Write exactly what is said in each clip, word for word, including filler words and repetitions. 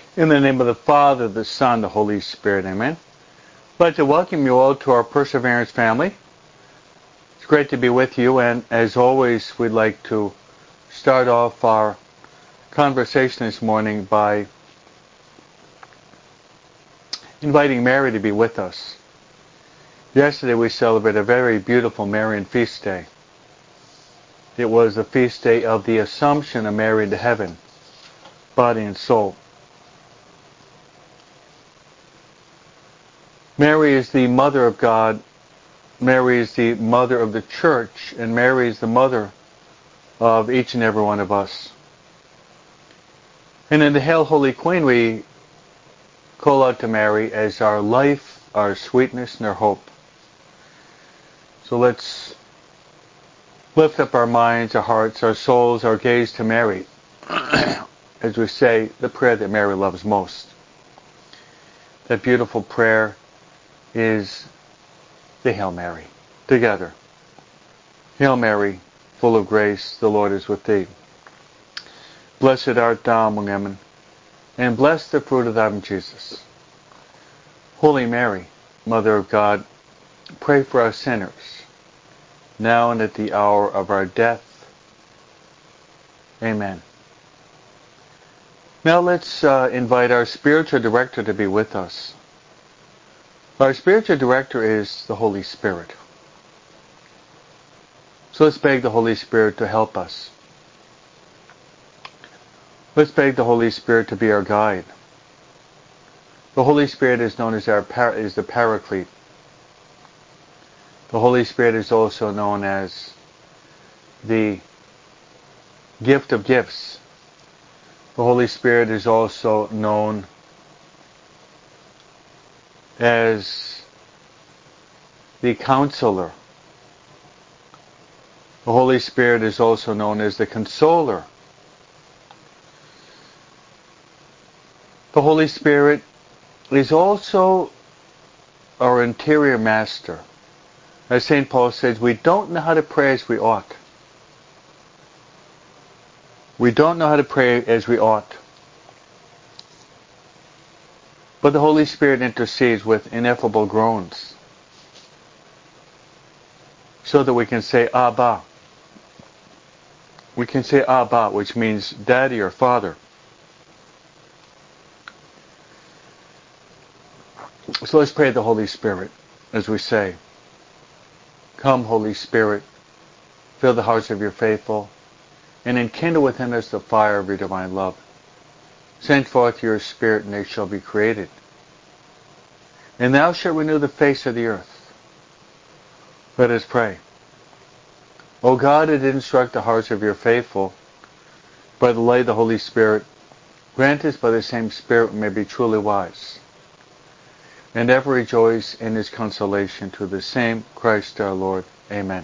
In the name of the Father, the Son, the Holy Spirit, amen. I'd like to welcome you all to our Perseverance family. It's great to be with you, and as always, we'd like to start off our conversation this morning by inviting Mary to be with us. Yesterday we celebrated a very beautiful Marian feast day. It was the feast day of the Assumption of Mary into heaven, body and soul. Mary is the mother of God, Mary is the mother of the church, and Mary is the mother of each and every one of us. And in the Hail Holy Queen we call out to Mary as our life, our sweetness, and our hope. So let's lift up our minds, our hearts, our souls, our gaze to Mary as we say the prayer that Mary loves most. That beautiful prayer is the Hail Mary. Together. Hail Mary, full of grace, the Lord is with thee. Blessed art thou among women, and blessed the fruit of thy womb, Jesus. Holy Mary, Mother of God, pray for us sinners, now and at the hour of our death. Amen. Now let's uh, invite our spiritual director to be with us. Our spiritual director is the Holy Spirit. So let's beg the Holy Spirit to help us. Let's beg the Holy Spirit to be our guide. The Holy Spirit is known as our par- is the Paraclete. The Holy Spirit is also known as the gift of gifts. The Holy Spirit is also known as the Counselor. The Holy Spirit is also known as the Consoler. The Holy Spirit is also our interior master. As Saint Paul says, we don't know how to pray as we ought. We don't know how to pray as we ought. But the Holy Spirit intercedes with ineffable groans so that we can say Abba. We can say Abba, which means Daddy or Father. So let's pray the Holy Spirit as we say, Come, Holy Spirit, fill the hearts of your faithful, and enkindle within us the fire of your divine love. Send forth your Spirit, and they shall be created. And thou shalt renew the face of the earth. Let us pray. O God, who did instruct the hearts of your faithful by the light of the Holy Spirit, grant us by the same Spirit we may be truly wise, and ever rejoice in his consolation, to the same Christ our Lord. Amen.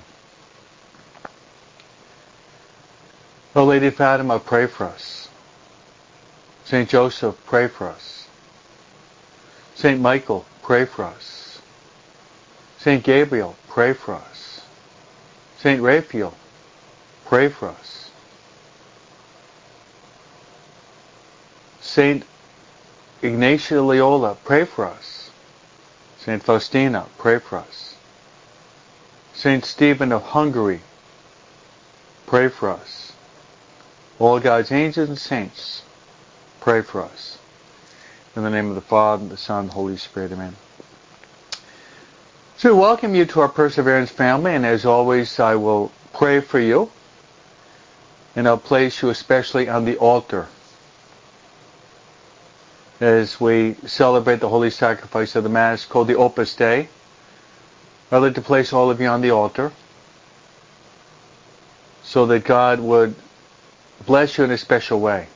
O Lady of Fatima, pray for us. Saint Joseph, pray for us. Saint Michael, pray for us. Saint Gabriel, pray for us. Saint Raphael, pray for us. Saint Ignatius of Loyola, pray for us. Saint Faustina, pray for us. Saint Stephen of Hungary, pray for us. All God's angels and saints, pray for us. In the name of the Father, the Son, and the Holy Spirit, amen. So we welcome you to our Perseverance family, and as always, I will pray for you, and I'll place you especially on the altar as we celebrate the holy sacrifice of the Mass called the Opus Dei. I'd like to place all of you on the altar so that God would bless you in a special way.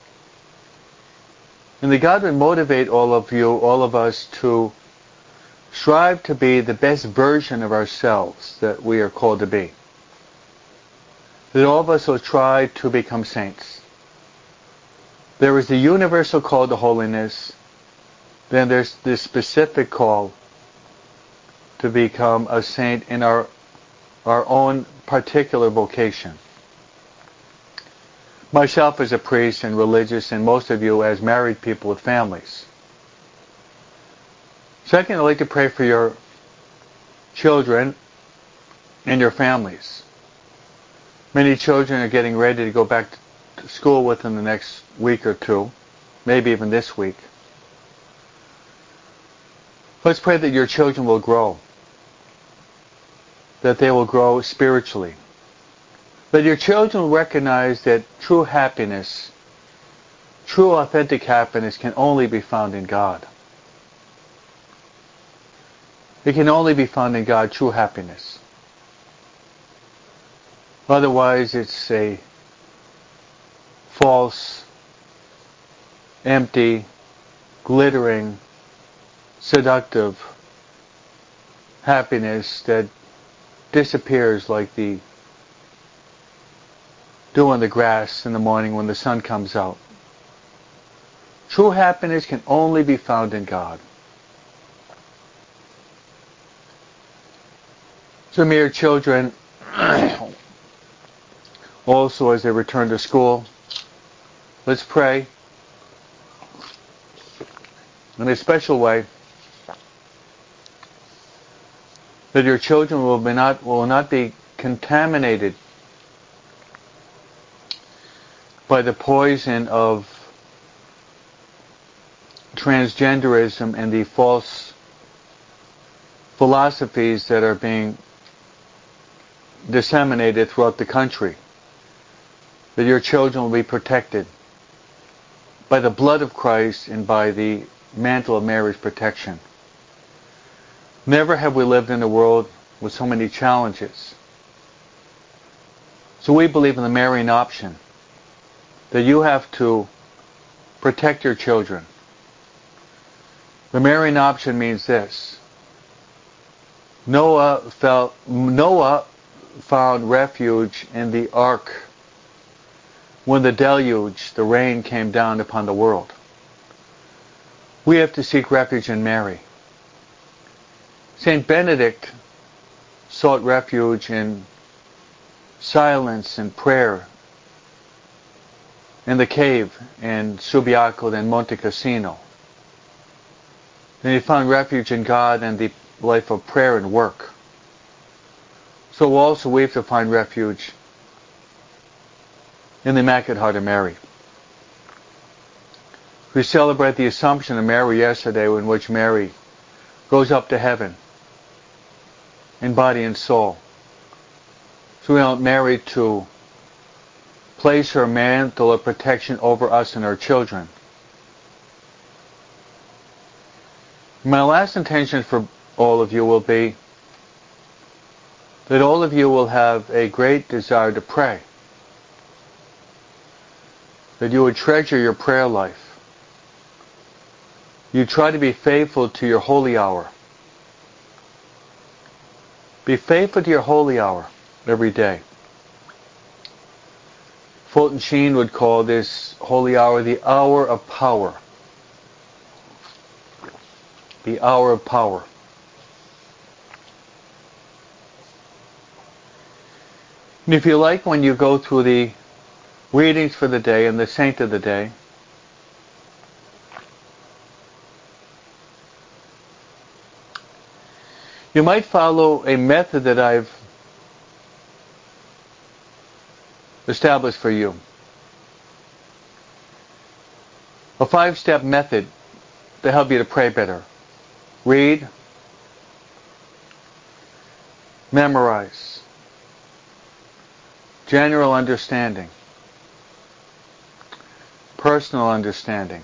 And that God would motivate all of you, all of us, to strive to be the best version of ourselves that we are called to be. That all of us will try to become saints. There is the universal call to holiness. Then there's this specific call to become a saint in our, our own particular vocation. myself as a priest and religious, and most of you as married people with families. Second, I'd like to pray for your children and your families. Many children are getting ready to go back to school within the next week or two, maybe even this week. Let's pray that your children will grow, that they will grow spiritually, that your children will recognize that true happiness, true authentic happiness can only be found in God. It can only be found in God, true happiness. Otherwise, it's a false, empty, glittering, seductive happiness that disappears like the dew on the grass in the morning when the sun comes out. True happiness can only be found in God. So may your children also, as they return to school, let's pray in a special way that your children will be not will not be contaminated by the poison of transgenderism and the false philosophies that are being disseminated throughout the country. That your children will be protected by the blood of Christ and by the mantle of Mary's protection. Never have we lived in a world with so many challenges. So we believe in the Marian option, that you have to protect your children. The Marian option means this. Noah felt, Noah found refuge in the ark when the deluge, the rain, came down upon the world. We have to seek refuge in Mary. Saint Benedict sought refuge in silence and prayer in the cave in Subiaco and Monte Cassino. And he found refuge in God and the life of prayer and work. So also we have to find refuge in the Immaculate Heart of Mary. We celebrate the Assumption of Mary yesterday, in which Mary goes up to heaven in body and soul. So we want Mary to place her mantle of protection over us and our children. My last intention for all of you will be that all of you will have a great desire to pray. That you would treasure your prayer life. You try to be faithful to your holy hour. Be faithful to your holy hour every day. Fulton Sheen would call this holy hour the hour of power. The hour of power. And if you like, when you go through the readings for the day and the saint of the day, you might follow a method that I've established for you. A five-step method to help you to pray better. Read, memorize, general understanding, personal understanding,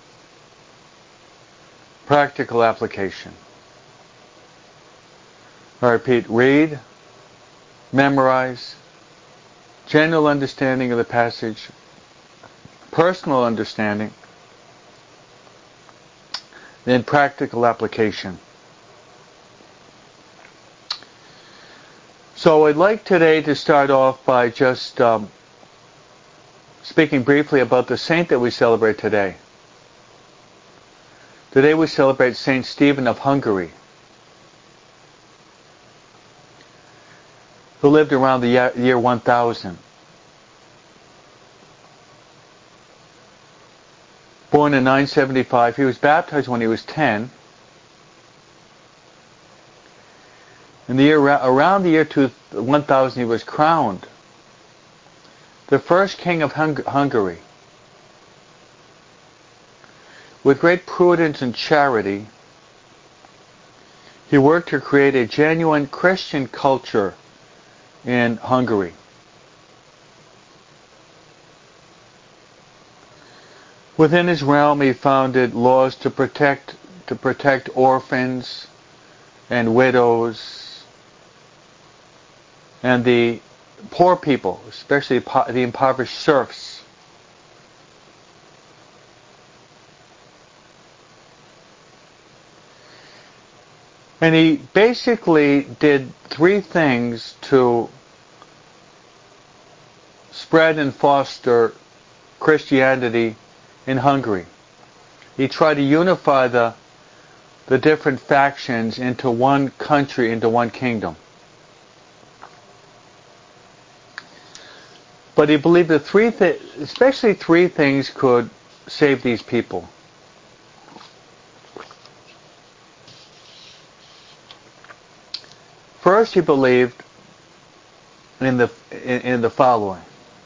practical application. I repeat, read, memorize, general understanding of the passage, personal understanding, then practical application. So I'd like today to start off by just um, speaking briefly about the saint that we celebrate today. Today we celebrate Saint Stephen of Hungary, who lived around the year one thousand. born in nine seventy-five. He was baptized when he was ten. In the year around the year one thousand, he was crowned the first king of Hung- Hungary. With great prudence and charity, he worked to create a genuine Christian culture in Hungary. Within his realm, he founded laws to protect to protect orphans and widows and the poor people, especially the impoverished serfs. And he basically did three things to spread and foster Christianity in Hungary. He tried to unify the the different factions into one country, into one kingdom. But he believed that three, th- especially three things could save these people. First, he believed in the in, in the following.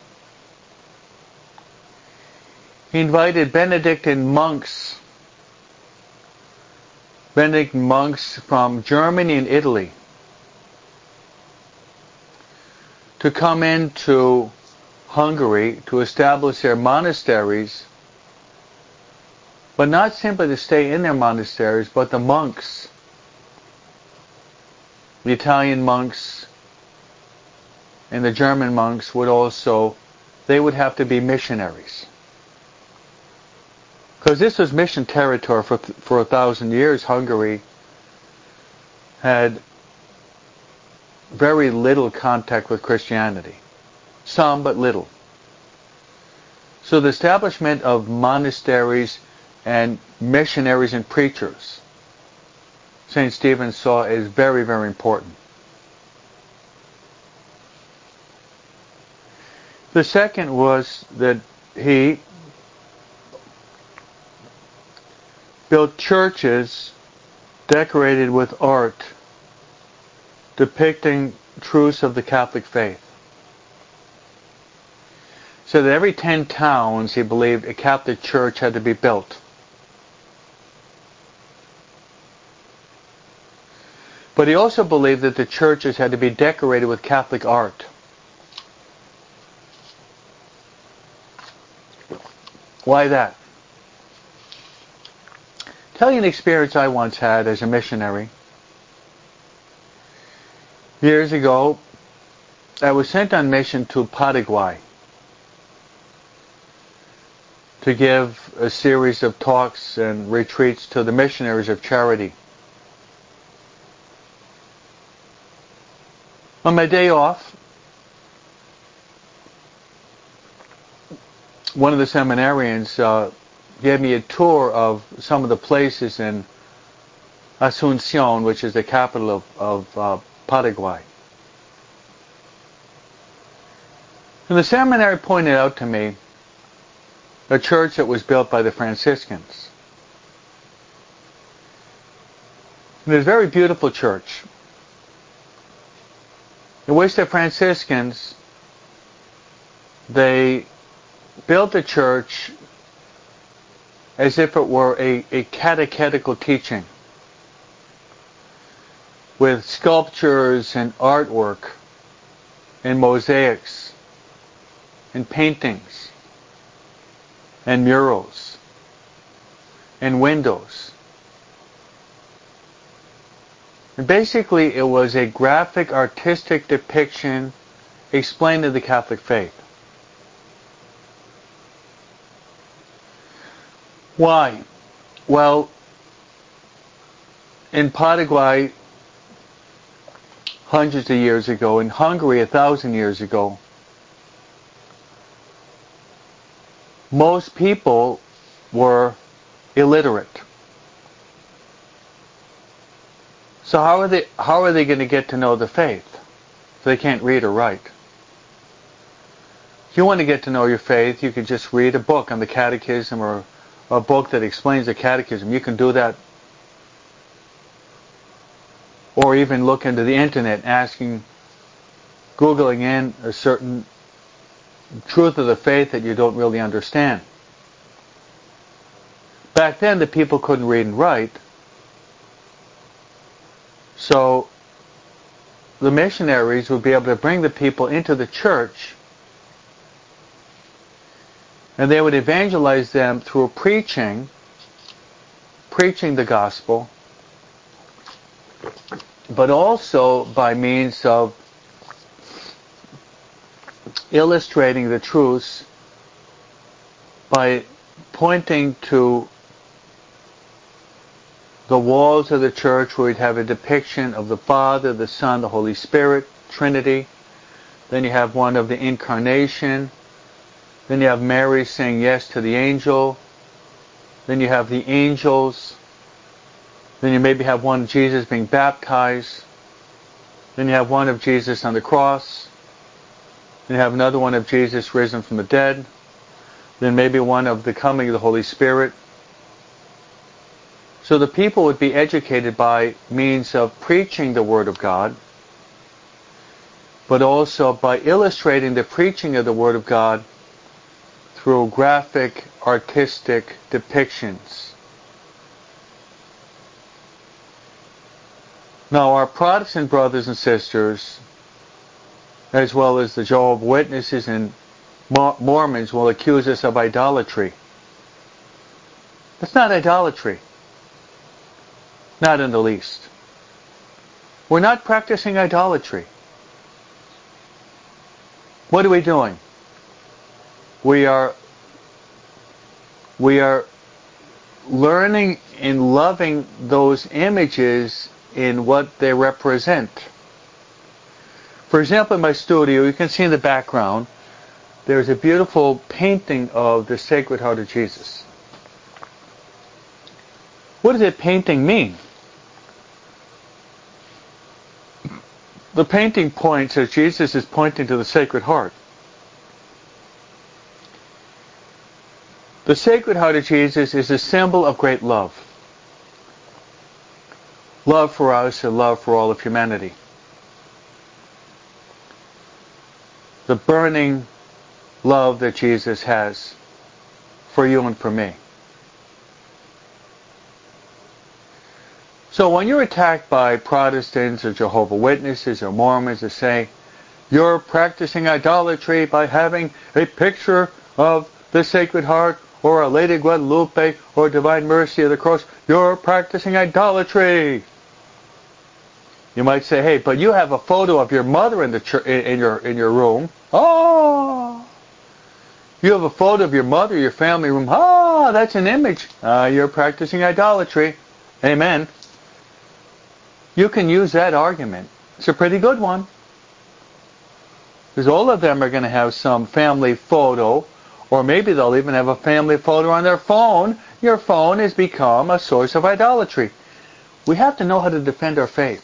He invited Benedictine monks, Benedictine monks from Germany and Italy, to come into Hungary to establish their monasteries, but not simply to stay in their monasteries, but the monks, the Italian monks and the German monks would also, they would have to be missionaries. Because this was mission territory for for a thousand years. Hungary had very little contact with Christianity. Some, but little. So the establishment of monasteries and missionaries and preachers, Saint Stephen saw as very, very important. The second was that he built churches decorated with art depicting truths of the Catholic faith. So that every ten towns, he believed, a Catholic church had to be built. But he also believed that the churches had to be decorated with Catholic art. Why that? Tell you an experience I once had as a missionary. Years ago, I was sent on mission to Paraguay to give a series of talks and retreats to the missionaries of charity. On my day off, one of the seminarians uh, gave me a tour of some of the places in Asunción, which is the capital of, of uh, Paraguay. And the seminary pointed out to me a church that was built by the Franciscans. And it was a very beautiful church, in which the Franciscans, they built the church as if it were a, a catechetical teaching, with sculptures and artwork and mosaics and paintings and murals and windows. And basically it was a graphic artistic depiction explaining the Catholic faith. Why? Well, in Paraguay, hundreds of years ago, in Hungary, a thousand years ago, most people were illiterate. So how are they, how are they going to get to know the faith if they can't read or write? If you want to get to know your faith, you could just read a book on the catechism or a book that explains the catechism. You can do that. Or even look into the internet asking, Googling in a certain truth of the faith that you don't really understand. Back then the people couldn't read and write. So the missionaries would be able to bring the people into the church, and they would evangelize them through preaching, preaching the gospel, but also by means of illustrating the truths by pointing to the walls of the church where you'd have a depiction of the Father, the Son, the Holy Spirit, Trinity. Then you have one of the Incarnation. Then you have Mary saying yes to the angel. Then you have the angels. Then you maybe have one of Jesus being baptized. Then you have one of Jesus on the cross. Then you have another one of Jesus risen from the dead. Then maybe one of the coming of the Holy Spirit. So the people would be educated by means of preaching the Word of God, but also by illustrating the preaching of the Word of God through graphic, artistic depictions. Now, our Protestant brothers and sisters, as well as the Jehovah's Witnesses and Mormons, will accuse us of idolatry. It's not idolatry. Not in the least. We're not practicing idolatry. What are we doing? We are we are learning and loving those images in what they represent. For example, in my studio, you can see in the background, there's a beautiful painting of the Sacred Heart of Jesus. What does that painting mean? The painting points as Jesus is pointing to the Sacred Heart. The Sacred Heart of Jesus is a symbol of great love. Love for us and love for all of humanity. The burning love that Jesus has for you and for me. So when you're attacked by Protestants or Jehovah's Witnesses or Mormons that say, you're practicing idolatry by having a picture of the Sacred Heart or Our Lady of Guadalupe or Divine Mercy of the Cross, you're practicing idolatry. You might say, hey, but you have a photo of your mother in the ch- in your in your room. Oh, you have a photo of your mother, your family room. Ah, oh, that's an image. Uh, you're practicing idolatry. Amen. You can use that argument. It's a pretty good one. Because all of them are going to have some family photo, or maybe they'll even have a family photo on their phone. Your phone has become a source of idolatry. We have to know how to defend our faith.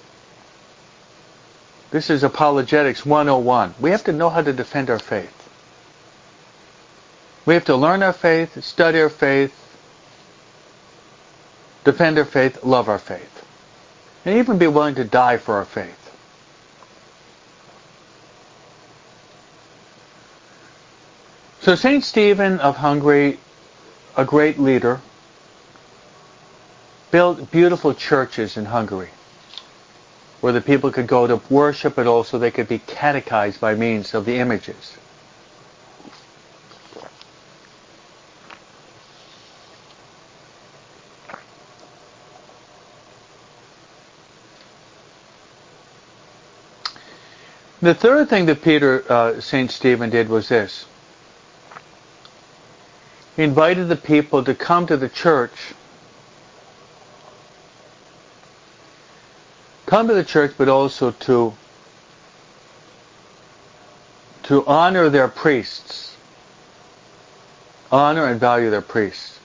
This is Apologetics one oh one. We have to know how to defend our faith. We have to learn our faith, study our faith, defend our faith, love our faith. And even be willing to die for our faith. So Saint Stephen of Hungary, a great leader, built beautiful churches in Hungary where the people could go to worship, but also they could be catechized by means of the images. The third thing that Peter, uh, Saint Stephen did was this. He invited the people to come to the church, come to the church, but also to, to honor their priests, honor and value their priests.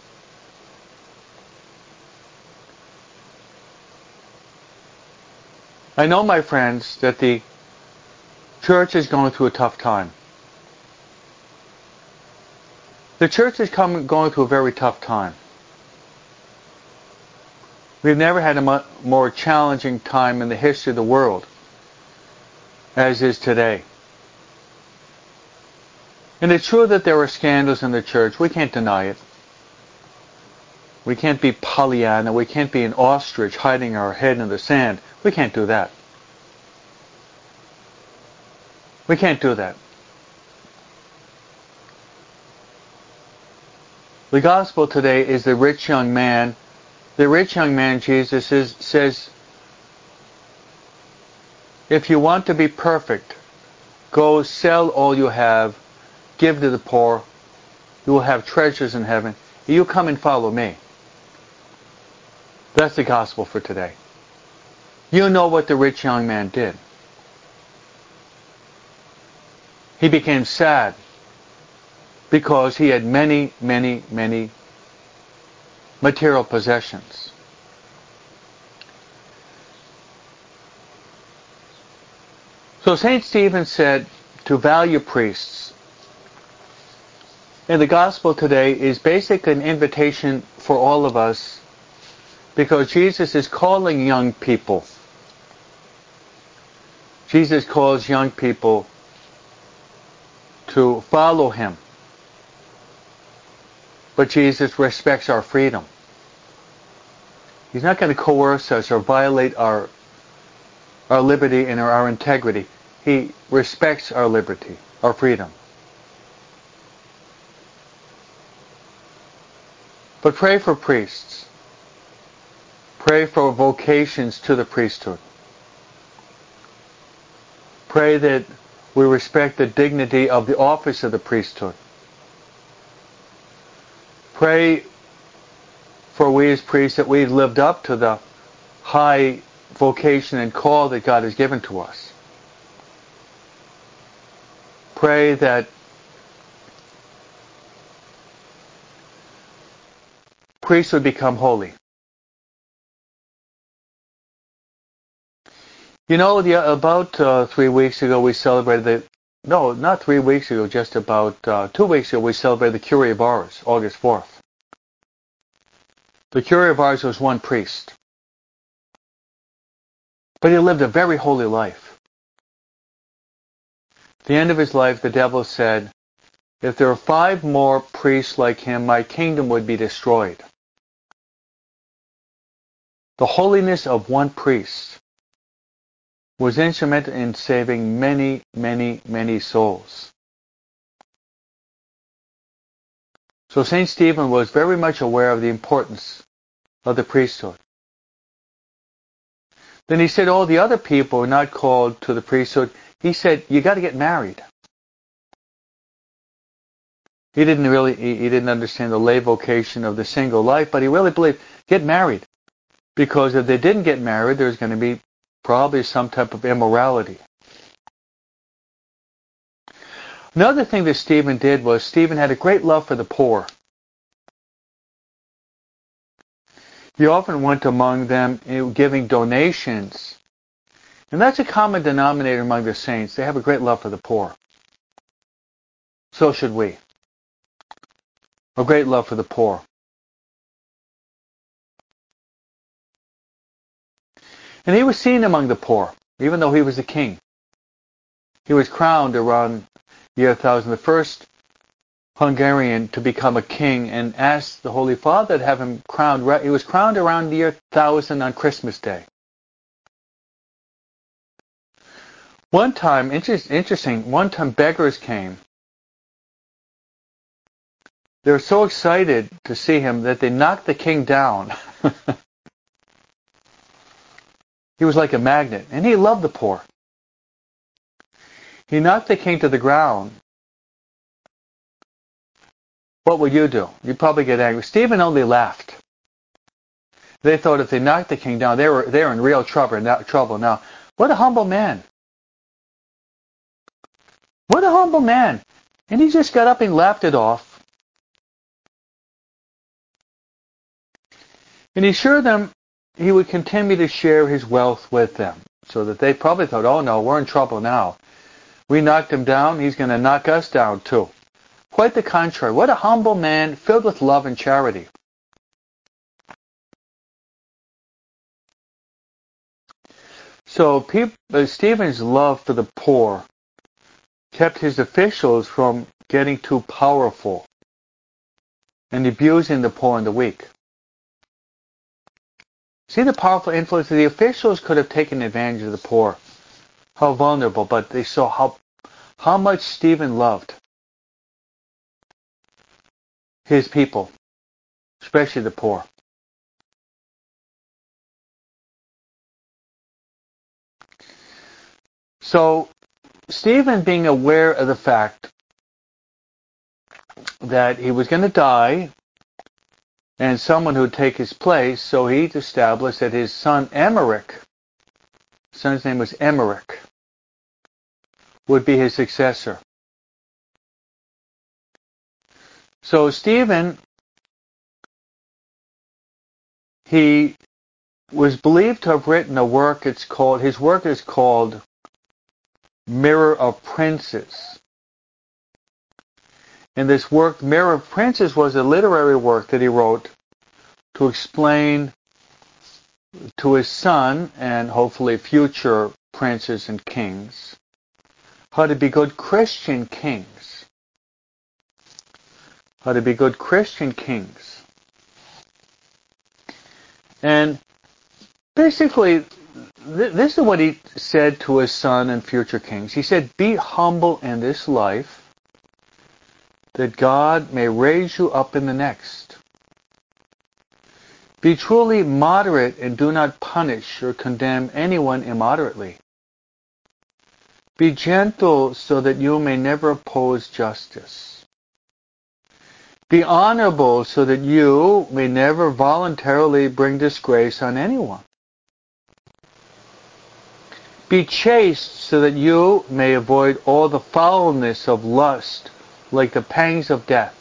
I know, my friends, that the church is going through a tough time. The church is coming, going through a very tough time. We've never had a mo- more challenging time in the history of the world as is today. And it's true that there are scandals in the church. We can't deny it. We can't be Pollyanna. We can't be an ostrich hiding our head in the sand. We can't do that. We can't do that. The gospel today is the rich young man. The rich young man, Jesus is, says, if you want to be perfect, go sell all you have, give to the poor, you will have treasures in heaven. You come and follow me. That's the gospel for today. You know what the rich young man did. He became sad because he had many, many, many material possessions. So Saint Stephen said to value priests. And the gospel today is basically an invitation for all of us, because Jesus is calling young people. Jesus calls young people to follow him. But Jesus respects our freedom. He's not going to coerce us or violate our our liberty and our, our integrity. He respects our liberty, our freedom. But pray for priests. Pray for vocations to the priesthood. Pray that we respect the dignity of the office of the priesthood. Pray for we as priests that we've lived up to the high vocation and call that God has given to us. Pray that priests would become holy. You know, the, about uh, three weeks ago we celebrated the, no, not three weeks ago, just about uh, two weeks ago we celebrated the Curie of Ars, August fourth. The Curie of Ars was one priest. But he lived a very holy life. At the end of his life, the devil said, if there are five more priests like him, my kingdom would be destroyed. The holiness of one priest was instrumental in saving many, many, many souls. So Saint Stephen was very much aware of the importance of the priesthood. Then he said all the other people are not called to the priesthood. He said, you got to get married. He didn't really, he, he didn't understand the lay vocation of the single life, but he really believed, get married. Because if they didn't get married, there's going to be probably some type of immorality. Another thing that Stephen did was Stephen had a great love for the poor. He often went among them, you know, giving donations. And that's a common denominator among the saints. They have a great love for the poor. So should we. A great love for the poor. And he was seen among the poor, even though he was a king. He was crowned around year one thousand, the first Hungarian to become a king, and asked the Holy Father to have him crowned. He was crowned around the year one thousand on Christmas Day. One time, interesting, one time beggars came. They were so excited to see him that they knocked the king down. He was like a magnet, and he loved the poor. He knocked the king to the ground. What would you do? You'd probably get angry. Stephen only laughed. They thought if they knocked the king down, they were they were in real trouble now. Trouble now. What a humble man! What a humble man! And he just got up and laughed it off. And he assured them he would continue to share his wealth with them, so that they probably thought, oh no, we're in trouble now. We knocked him down, he's going to knock us down too. Quite the contrary. What a humble man, filled with love and charity. So people, uh, Stephen's love for the poor kept his officials from getting too powerful and abusing the poor and the weak. See the powerful influence? The officials could have taken advantage of the poor. How vulnerable, but they saw how, how much Stephen loved his people, especially the poor. So Stephen, being aware of the fact that he was going to die and someone who would take his place, so he established that his son Emmerich, his son's name was Emmerich, would be his successor. So Stephen, he was believed to have written a work. It's called, his work is called Mirror of Princes. And this work, Mirror of Princes, was a literary work that he wrote to explain to his son and hopefully future princes and kings how to be good Christian kings. How to be good Christian kings. And basically, th- this is what he said to his son and future kings. He said, "Be humble in this life, that God may raise you up in the next. Be truly moderate and do not punish or condemn anyone immoderately. Be gentle so that you may never oppose justice. Be honorable so that you may never voluntarily bring disgrace on anyone. Be chaste so that you may avoid all the foulness of lust, like the pangs of death.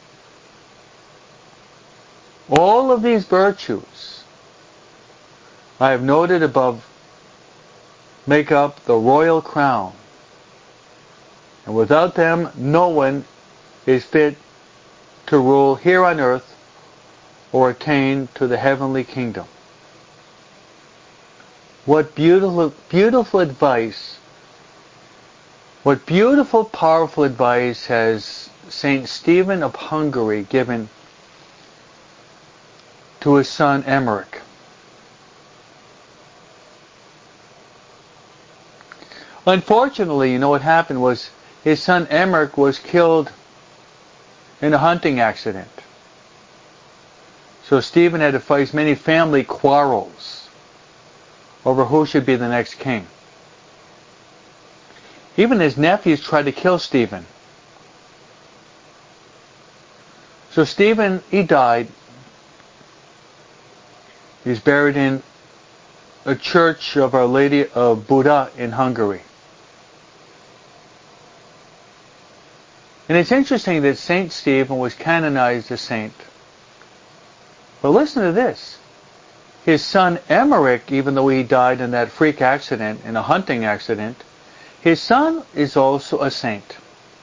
All of these virtues I have noted above make up the royal crown, and without them no one is fit to rule here on earth or attain to the heavenly kingdom." What beautiful, beautiful advice, what beautiful, powerful advice has Saint Stephen of Hungary given to his son Emmerich. Unfortunately, you know what happened was his son Emmerich was killed in a hunting accident. So Stephen had to face many family quarrels over who should be the next king. Even his nephews tried to kill Stephen. So Stephen, he died. He's buried in a church of Our Lady of Buda in Hungary. And it's interesting that Saint Stephen was canonized a saint. But listen to this. His son Emmerich, even though he died in that freak accident, in a hunting accident, his son is also a saint.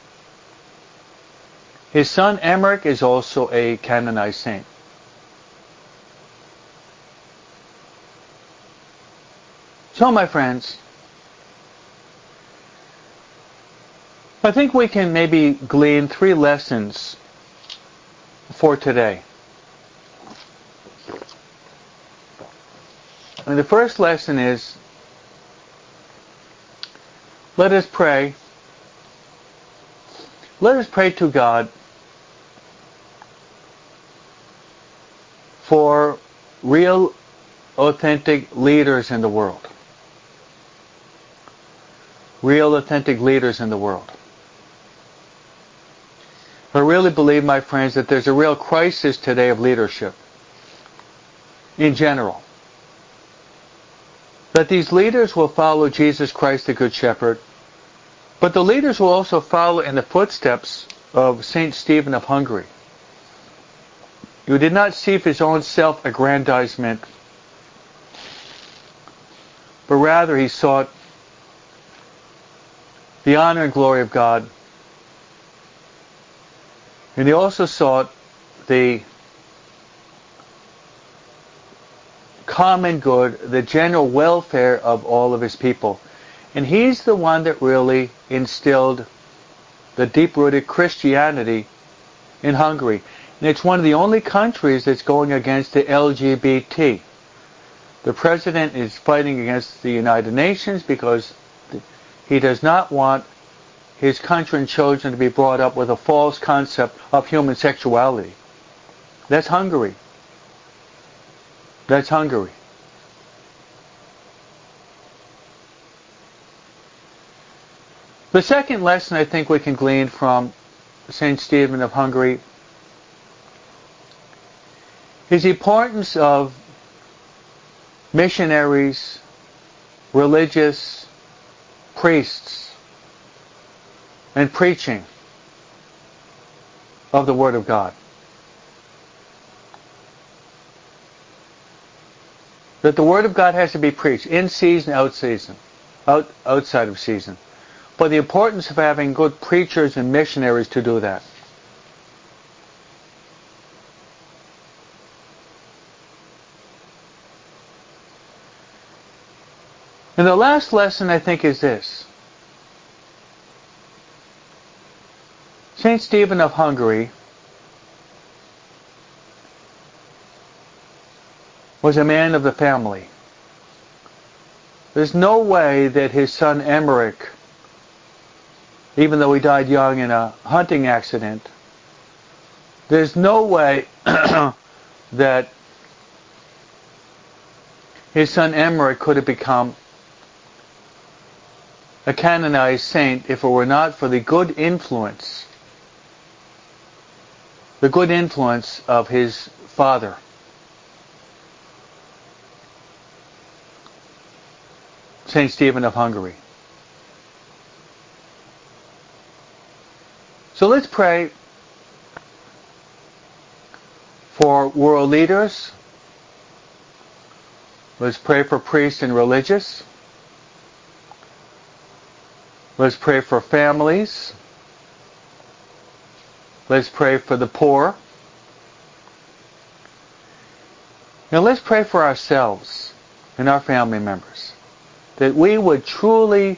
His son Emmerich is also a canonized saint. So, my friends, I think we can maybe glean three lessons for today. And the first lesson is, let us pray. Let us pray to God for real, authentic leaders in the world. Real, authentic leaders in the world. I really believe, my friends, that there's a real crisis today of leadership in general. That these leaders will follow Jesus Christ, the Good Shepherd, but the leaders will also follow in the footsteps of Saint Stephen of Hungary, who did not seek his own self-aggrandizement, but rather he sought the honor and glory of God And he also sought the common good, the general welfare of all of his people. And he's the one that really instilled the deep-rooted Christianity in Hungary. And it's one of the only countries that's going against the L G B T. The president is fighting against the United Nations because he does not want his country and children to be brought up with a false concept of human sexuality. That's Hungary. That's Hungary. The second lesson I think we can glean from Saint Stephen of Hungary is the importance of missionaries, religious, priests, and preaching of the Word of God. That the Word of God has to be preached in season, out season, out, outside of season. But the importance of having good preachers and missionaries to do that. And the last lesson, I think, is this. Saint Stephen of Hungary was a man of the family. There's no way that his son Emmerich, even though he died young in a hunting accident, there's no way that his son Emmerich could have become a canonized saint if it were not for the good influence, the good influence of his father. Saint Stephen of Hungary. So let's pray for world leaders. Let's pray for priests and religious. Let's pray for families. Let's pray for the poor. Now let's pray for ourselves and our family members, that we would truly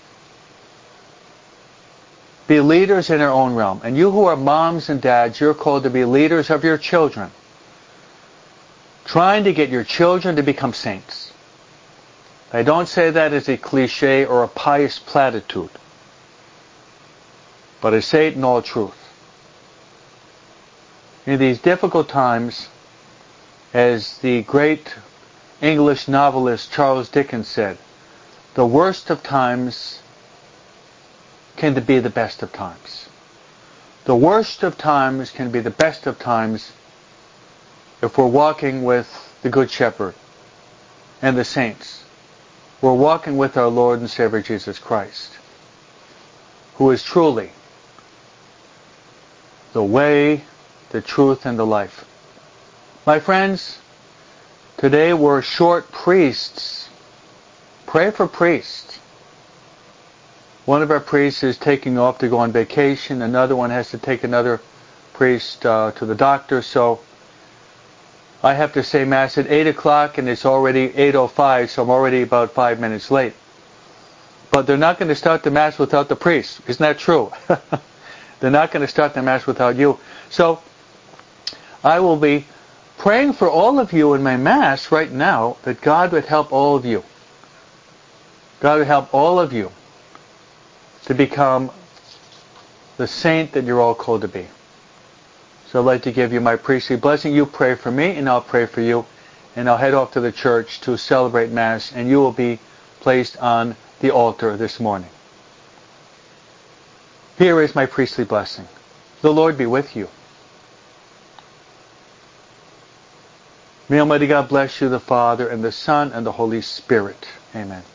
be leaders in our own realm. And you who are moms and dads, you're called to be leaders of your children, trying to get your children to become saints. I don't say that as a cliche or a pious platitude, but I say it in all truth. In these difficult times, as the great English novelist Charles Dickens said, the worst of times can be the best of times. The worst of times can be the best of times if we're walking with the Good Shepherd and the saints. We're walking with our Lord and Savior Jesus Christ, who is truly the way, the truth, and the life. My friends, today we're short priests. Pray for priests. One of our priests is taking off to go on vacation. Another one has to take another priest uh, to the doctor. So I have to say Mass at eight o'clock and it's already eight oh five, so I'm already about five minutes late. But they're not going to start the Mass without the priest. Isn't that true? They're not going to start the Mass without you. So I will be praying for all of you in my Mass right now that God would help all of you. God would help all of you to become the saint that you're all called to be. So I'd like to give you my priestly blessing. You pray for me, and I'll pray for you. And I'll head off to the church to celebrate Mass, and you will be placed on the altar this morning. Here is my priestly blessing. The Lord be with you. May Almighty God bless you, the Father, and the Son, and the Holy Spirit. Amen.